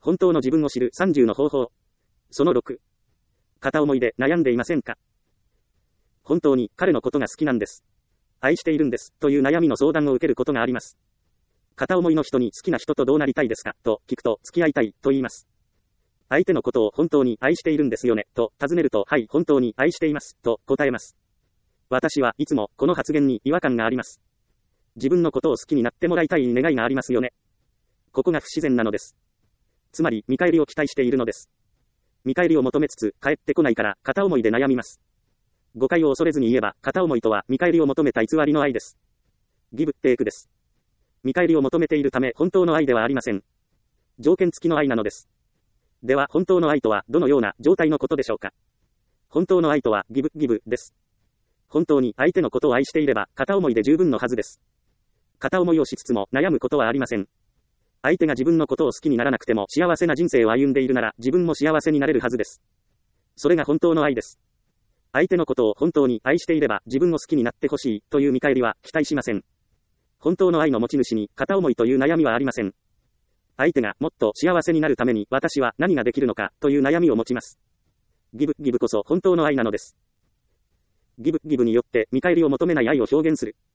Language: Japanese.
本当の自分を知る30の方法。その6。片思いで悩んでいませんか？本当に彼のことが好きなんです。愛しているんです。という悩みの相談を受けることがあります。片思いの人に好きな人とどうなりたいですかと聞くと、付き合いたいと言います。相手のことを本当に愛しているんですよねと尋ねると、はい、本当に愛していますと答えます。私はいつもこの発言に違和感があります。自分のことを好きになってもらいたい願いがありますよね。ここが不自然なのです。つまり見返りを期待しているのです。見返りを求めつつ帰ってこないから片思いで悩みます。誤解を恐れずに言えば、片思いとは見返りを求めた偽りの愛です。ギブ・テイクです。見返りを求めているため本当の愛ではありません。条件付きの愛なのです。では本当の愛とはどのような状態のことでしょうか。本当の愛とはギブです。本当に相手のことを愛していれば片思いで十分のはずです。片思いをしつつも悩むことはありません。相手が自分のことを好きにならなくても幸せな人生を歩んでいるなら自分も幸せになれるはずです。それが本当の愛です。相手のことを本当に愛していれば自分を好きになってほしいという見返りは期待しません。本当の愛の持ち主に片思いという悩みはありません。相手がもっと幸せになるために私は何ができるのかという悩みを持ちます。ギブこそ本当の愛なのです。ギブによって見返りを求めない愛を表現する。